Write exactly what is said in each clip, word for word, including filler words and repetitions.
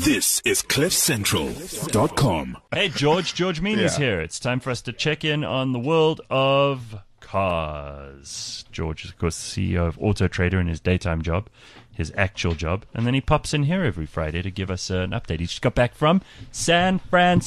This is cliff central dot com. Hey, George. George Meany's Yeah. here. It's time for us to check in on the world of cars. George is, of course, the C E O of Auto Trader in his daytime job, his actual job. And then he pops in here every Friday to give us uh, an update. He just got back from San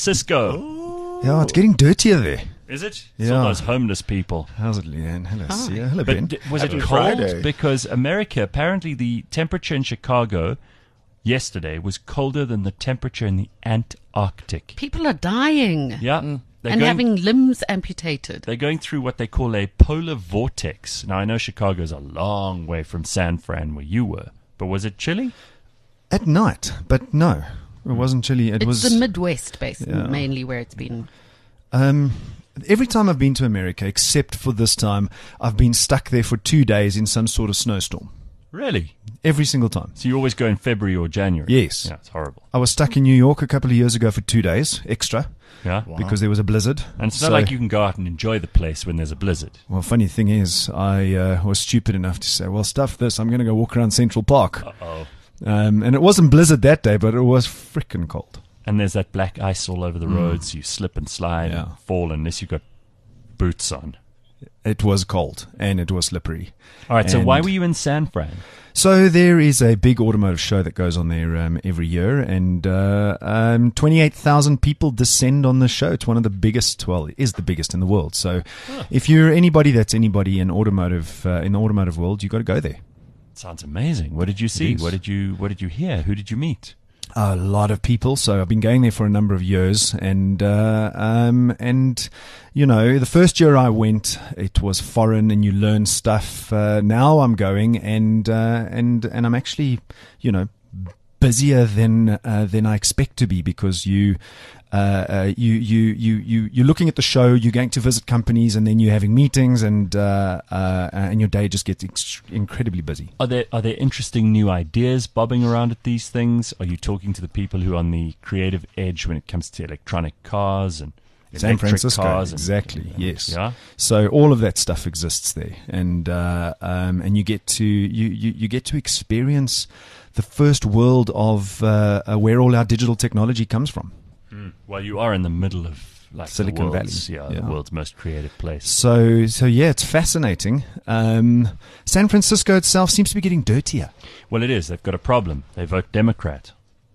Francisco. Yeah, it's getting dirtier there. Is it? It's Yeah. all those homeless people. How's it, Leanne? Hello, Sia. Hello, Ben. But d- was Happy it cold? Friday. Because America, apparently the temperature in Chicago yesterday was colder than the temperature in the Antarctic. People are dying Yeah. They're and going, having limbs amputated. they're going through what they call a polar vortex. Now, I know Chicago's a long way from San Fran where you were, but was it chilly? At night, but no, it wasn't chilly. It it's was the Midwest, basically, Yeah. mainly where it's been. Um, every time I've been to America, except for this time, I've been stuck there for two days in some sort of snowstorm. Really? Every single time. So you always go in February or January? Yes. Yeah, it's horrible. I was stuck in New York a couple of years ago for two days extra Yeah? because there was a blizzard. And it's not So- like you can go out and enjoy the place when there's a blizzard. Well, funny thing is, I uh, was stupid enough to say, well, stuff this, I'm going to go walk around Central Park. Uh-oh. Um, and it wasn't blizzard that day, but it was freaking cold. And there's that black ice all over the roads. You slip and slide Yeah. and fall unless you've got boots on. It was cold and it was slippery. All right, so And- why were you in San Fran? So there is a big automotive show that goes on there um, every year, and uh, um, twenty-eight thousand people descend on the show. It's one of the biggest, well, it is the biggest in the world. So if you're anybody that's anybody in automotive uh, in the automotive world, you got to go there. Sounds amazing. What did you see? is. What did you What did you hear? Who did you meet? A lot of people. So I've been going there for a number of years, and uh, um, and you know, the first year I went, it was foreign, and you learn stuff. Uh, now I'm going, and uh, and and I'm actually, you know, busier than uh, than I expect to be because you. Uh, uh, you, you, you, you, you're looking at the show, you're going to visit companies, and then you're having meetings, and uh, uh, and your day just gets ex- incredibly busy. Are there Are there interesting new ideas bobbing around at these things? Are you talking to the people who are on the creative edge when it comes to electronic cars and San electric Francisco, cars? and- exactly. Yes. Yeah. So all of that stuff exists there, and uh, um, and you get to you, you, you get to experience the first world of uh, uh, where all our digital technology comes from. Well, you are in the middle of like Silicon the world's, Valley. yeah, Yeah. the world's most creative place. So so yeah, it's fascinating. Um, San Francisco itself seems to be getting dirtier. Well, it is. They've got a problem. They vote Democrat.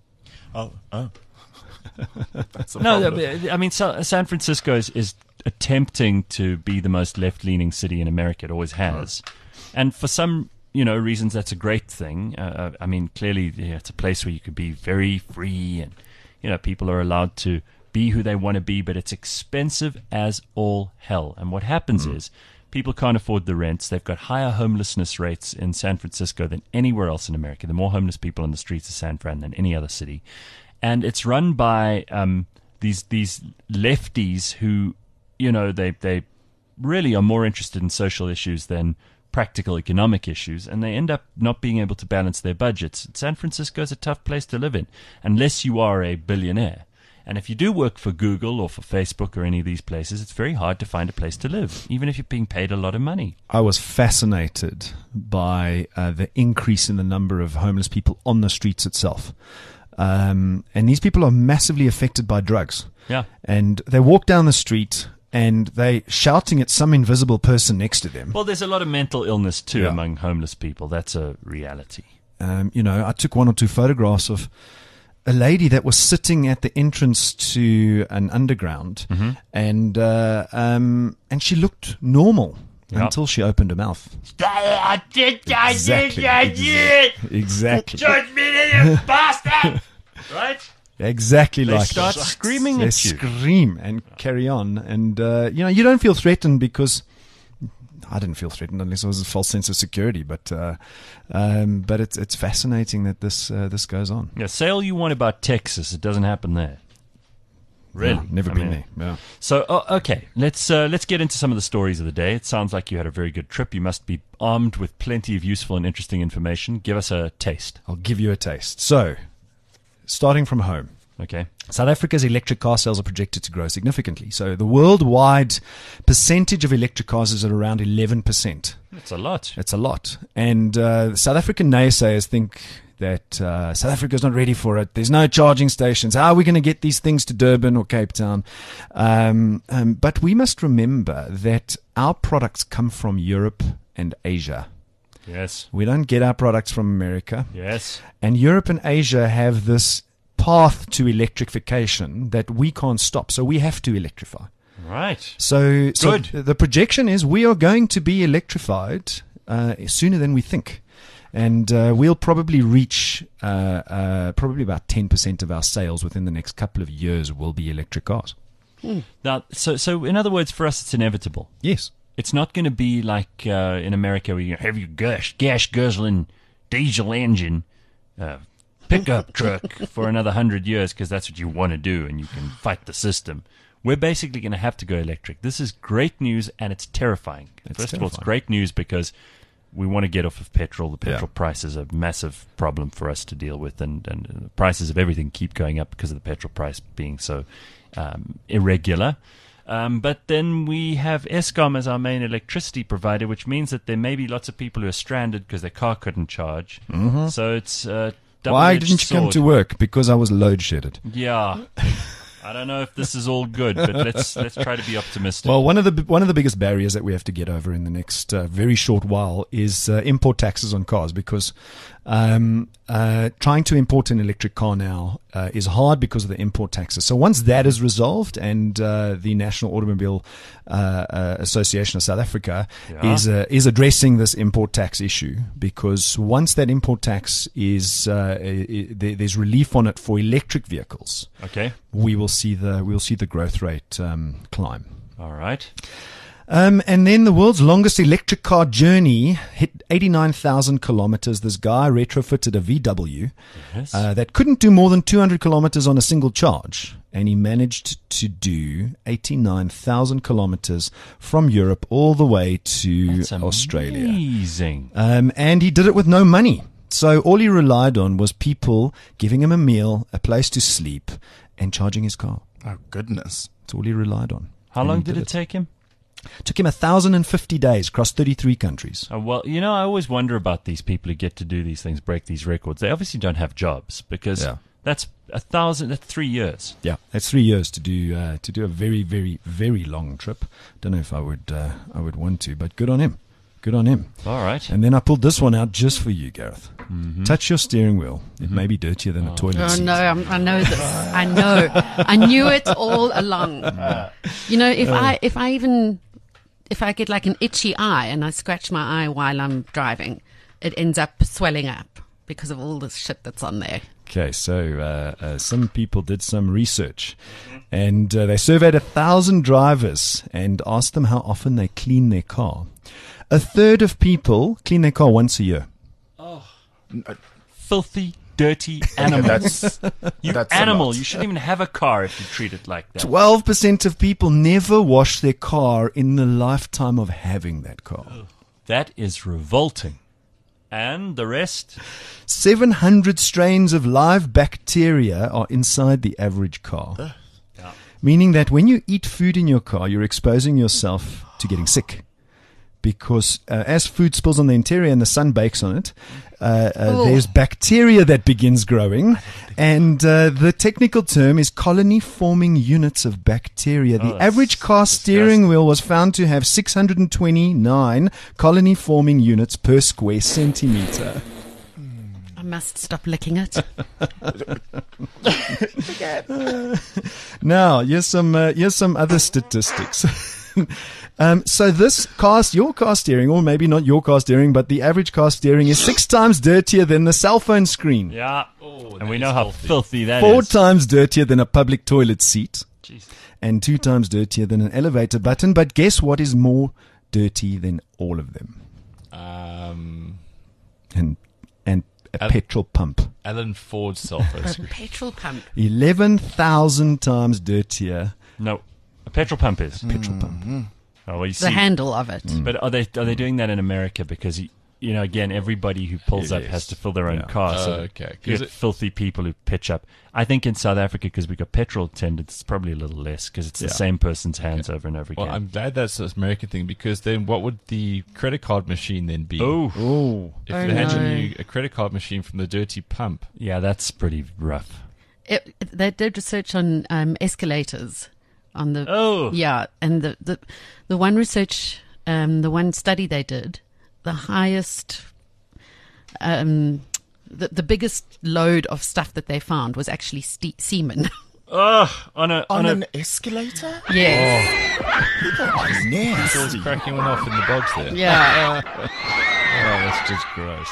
Oh, oh. That's a No, problem. I mean, Sa- San Francisco is, is attempting to be the most left-leaning city in America. It always has, and for some, you know, reasons, that's a great thing. Uh, I mean, clearly, yeah, it's a place where you could be very free, and you know, people are allowed to be who they want to be. But it's expensive as all hell. And what happens is, people can't afford the rents. They've got higher homelessness rates in San Francisco than anywhere else in America. There are more homeless people on the streets of San Fran than any other city. And it's run by um, these these lefties who, you know, they they really are more interested in social issues than practical economic issues, and they end up not being able to balance their budgets. San Francisco is a tough place to live in, unless you are a billionaire. And if you do work for Google or for Facebook or any of these places, it's very hard to find a place to live, even if you're being paid a lot of money. I was fascinated by uh, the increase in the number of homeless people on the streets itself. Um, and these people are massively affected by drugs. Yeah. And they walk down the street and they shouting at some invisible person next to them. Well, there's a lot of mental illness, too, Yeah. among homeless people. That's a reality. Um, you know, I took one or two photographs of a lady that was sitting at the entrance to an underground, Mm-hmm. and uh, um, and she looked normal Yeah. until she opened her mouth. I did, I Exactly. Exactly. Exactly. Judge me, you bastard! Right? Exactly They like start that. screaming They at you. scream and carry on, and uh, you know you don't feel threatened because I didn't feel threatened unless it was a false sense of security. But uh, um, but it's it's fascinating that this uh, this goes on. Yeah, say all you want about Texas. It doesn't happen there. Really? No, never I been mean, there. Yeah. So, oh, okay, let's uh, let's get into some of the stories of the day. It sounds like you had a very good trip. You must be armed with plenty of useful and interesting information. Give us a taste. I'll give you a taste. So, starting from home, Okay. South Africa's electric car sales are projected to grow significantly. So the worldwide percentage of electric cars is at around eleven percent. That's a lot. It's a lot. And uh, South African naysayers think that uh, South Africa is not ready for it. There's no charging stations. How are we going to get these things to Durban or Cape Town? Um, um, but we must remember that our products come from Europe and Asia. Yes. We don't get our products from America. Yes. And Europe and Asia have this path to electrification that we can't stop. So we have to electrify. Right. So, so Good. the projection is we are going to be electrified uh, sooner than we think. And uh, we'll probably reach uh, uh, probably about ten percent of our sales within the next couple of years will be electric cars. Now, so so in other words, for us, it's inevitable. Yes. It's not going to be like uh, in America where you have your gas, gas guzzling diesel engine uh, pickup truck for another hundred years because that's what you want to do and you can fight the system. We're basically going to have to go electric. This is great news and it's terrifying. It's First of all, it's terrifying. great news because we want to get off of petrol. The petrol Yeah. price is a massive problem for us to deal with, and, and the prices of everything keep going up because of the petrol price being so um, irregular. Um, but then we have Eskom as our main electricity provider, which means that there may be lots of people who are stranded because their car couldn't charge. Mm-hmm. So it's uh, Why double-edged didn't you come sword. to work? Because I was load shedded. Yeah. I don't know if this is all good, but let's let's try to be optimistic. Well, one of the one of the biggest barriers that we have to get over in the next uh, very short while is uh, import taxes on cars, because um, uh, trying to import an electric car now uh, is hard because of the import taxes. So once that is resolved, and uh, the National Automobile uh, uh, Association of South Africa Yeah. is uh, is addressing this import tax issue, because once that import tax is uh, i- i- there- there's relief on it for electric vehicles, Okay. we will see the we'll see the growth rate um, climb. All right. Um, and then the world's longest electric car journey hit eighty-nine thousand kilometers. This guy retrofitted a V W Yes. uh, that couldn't do more than two hundred kilometers on a single charge. And he managed to do eighty-nine thousand kilometers from Europe all the way to That's Australia. amazing. Um, and he did it with no money. So all he relied on was people giving him a meal, a place to sleep, and charging his car. Oh, goodness. That's all he relied on. How And long he did it take him? Took him one thousand fifty days across thirty-three countries. Oh, well, you know, I always wonder about these people who get to do these things, break these records. They obviously don't have jobs because Yeah. that's a thousand, that's three years. Yeah, that's three years to do uh, to do a very, very, very long trip. Don't know if I would uh, I would want to, but good on him. Good on him. All right. And then I pulled this one out just for you, Gareth. Mm-hmm. Touch your steering wheel. It may be dirtier than a toilet Oh seat. no, I'm, I know this. I know. I knew it all along. You know, if I if I even if I get like an itchy eye and I scratch my eye while I'm driving, it ends up swelling up because of all this shit that's on there. Okay, so uh, uh, some people did some research, and uh, they surveyed a thousand drivers and asked them how often they clean their car. A third of people clean their car once a year. Filthy, dirty animal. That's you that's a animal. lot. You shouldn't even have a car if you treat it like that. Twelve percent of people never wash their car in the lifetime of having that car. That is revolting. And the rest? Seven hundred strains of live bacteria are inside the average car. Yeah. Meaning that when you eat food in your car, you're exposing yourself to getting sick. Because uh, as food spills on the interior and the sun bakes on it, uh, uh, Ooh. there's bacteria that begins growing. And uh, the technical term is colony-forming units of bacteria. The Oh, that's average car steering disgusting. wheel was found to have six hundred twenty-nine colony-forming units per square centimeter. I must stop licking it. Now, here's some uh, here's some other statistics. um, so this car, your car steering, or maybe not your car steering, but the average car steering is six times dirtier than the cell phone screen, Yeah. Oh, and we know how filthy that four is. times dirtier than a public toilet seat, Jeez. and two times dirtier than an elevator button. But guess what is more dirty than all of them? Um, And and a Al- petrol pump. Alan Ford's cell phone A screen. petrol pump. Eleven thousand times dirtier No. A petrol pump is. petrol pump. Oh, well, you The see. handle of it. Mm. But are they are they doing that in America because you, you know, again, everybody who pulls up Yes. has to fill their own Yeah. car. So Oh, okay. you 'Cause get it- filthy people who pitch up. I think in South Africa, because we've got petrol attendants, it's probably a little less because it's Yeah. the same person's hands over and over Well, again. I'm glad that's an American thing, because then what would the credit card machine then be? Oh, Oh, If Oh, they handed no. you a credit card machine from the dirty pump. yeah, that's pretty rough. It, it- they did research on um, escalators, on the Oh, yeah, and the the, the one research, um, the one study they did, the highest, um, the the biggest load of stuff that they found was actually ste- semen. oh, on a on, On a. an escalator? yes, People are It's nasty. cracking one off in the bogs there. yeah. Oh, that's just gross.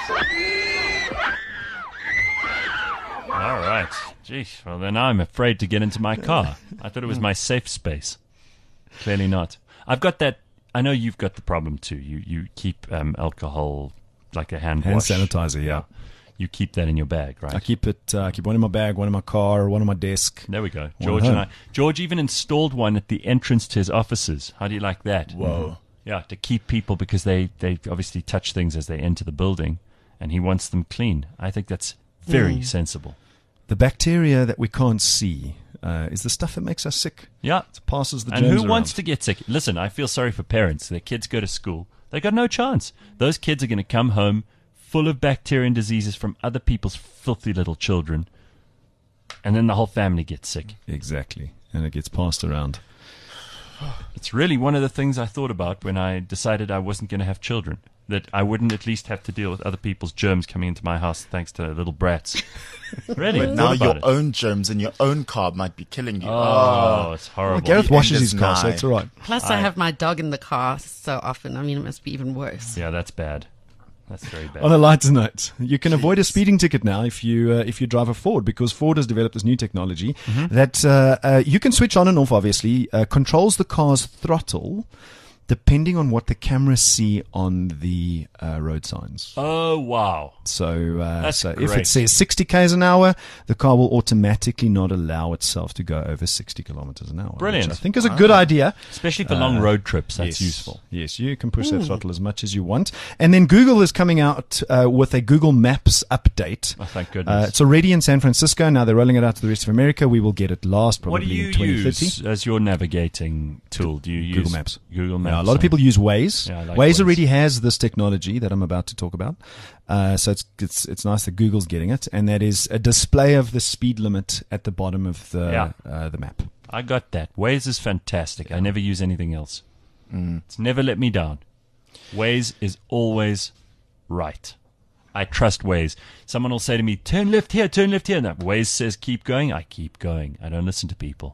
All right. Geez. Well, then I'm afraid to get into my car. I thought it was my safe space. Clearly not. I've got that. I know you've got the problem too. You you keep um, alcohol, like a hand, hand wash. sanitizer. Yeah, You keep that in your bag, right? I keep it. Uh, I keep one in my bag, one in my car, one on my desk. There we go. One George at and I. home. George even installed one at the entrance to his offices. How do you like that? Whoa. Yeah, to keep people, because they, they obviously touch things as they enter the building, and he wants them clean. I think that's very Mm. sensible. The bacteria that we can't see uh, is the stuff that makes us sick. Yeah. It passes the And germs who wants around. to get sick? Listen, I feel sorry for parents. Their kids go to school. They got no chance. Those kids are going to come home full of bacteria and diseases from other people's filthy little children. And then the whole family gets sick. Exactly, and it gets passed around. It's really one of the things I thought about when I decided I wasn't going to have children. That I wouldn't at least have to deal with other people's germs coming into my house thanks to little brats. Really? But thought now about your it. own germs in your own car might be killing you. Oh, it's horrible. Well, Gareth the washes end his is car, so nigh. it's all right. Plus, I, have my dog in the car so often. I mean, it must be even worse. Yeah, that's bad. That's very bad. On a lighter note, you can avoid a speeding ticket now if you uh, if you drive a Ford, because Ford has developed this new technology that uh, uh, you can switch on and off. Obviously, uh, controls the car's throttle depending on what the cameras see on the uh, road signs. Oh, wow. So, uh, That's so if great. it says sixty k's an hour, the car will automatically not allow itself to go over sixty kilometers an hour. Brilliant. Which I think is a good idea. Especially for long road trips, that's yes. useful. Yes, you can push that throttle as much as you want. And then Google is coming out uh, with a Google Maps update. Oh, thank Uh, goodness. it's already in San Francisco. Now they're rolling it out to the rest of America. We will get it last, What probably do you in twenty thirty. use as your navigating tool? Do you use Google Maps. Google Maps. Yeah, a lot of huh? people use Waze. Yeah, I like Waze, Waze. already has this technology that I'm about to talk about. Uh, so it's, it's it's nice that Google's getting it, and that is a display of the speed limit at the bottom of the Yeah. uh, the map. I got that. Waze is fantastic. I never use anything else. It's never let me down. Waze is always right. I trust Waze. Someone will say to me, turn left here, turn left here. And that Waze says keep going. I keep going. I don't listen to people.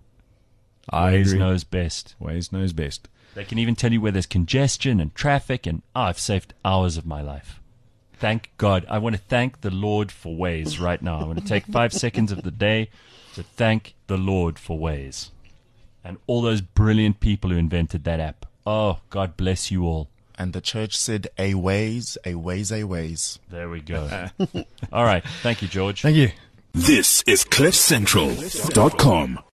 I Waze agree. knows best. Waze knows best. They can even tell you where there's congestion and traffic, and oh, I've saved hours of my life. Thank God. I want to thank the Lord for Waze right now. I want to take five seconds of the day to thank the Lord for Waze and all those brilliant people who invented that app. Oh, God bless you all. And the church said, a ways, a ways, a ways. There we go. All right. Thank you, George. Thank you. This is cliff central dot com.